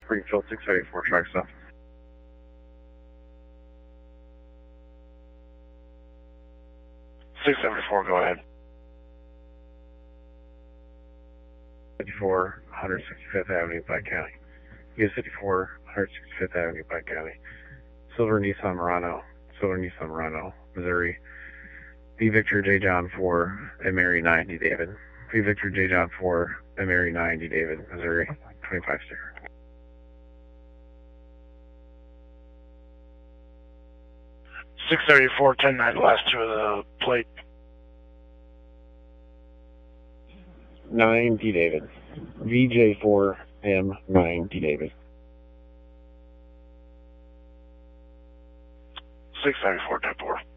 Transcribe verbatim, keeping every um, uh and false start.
Springfield six seventy-four, track stuff. six seventy-four, go ahead. fifty-four, one sixty-fifth Avenue, Pike County. U S fifty-four, one sixty-fifth Avenue, Pike County. Silver Nissan Murano, Silver Nissan Murano, Missouri. V Victor J John four, and Mary nine, D David. V Victor J John four, and Mary nine, D David, Missouri. twenty-five sticker. six seventy-four, ten nine, last two of the plate. nine, D David. V J four, M nine, D David. six seventy-four, ten four.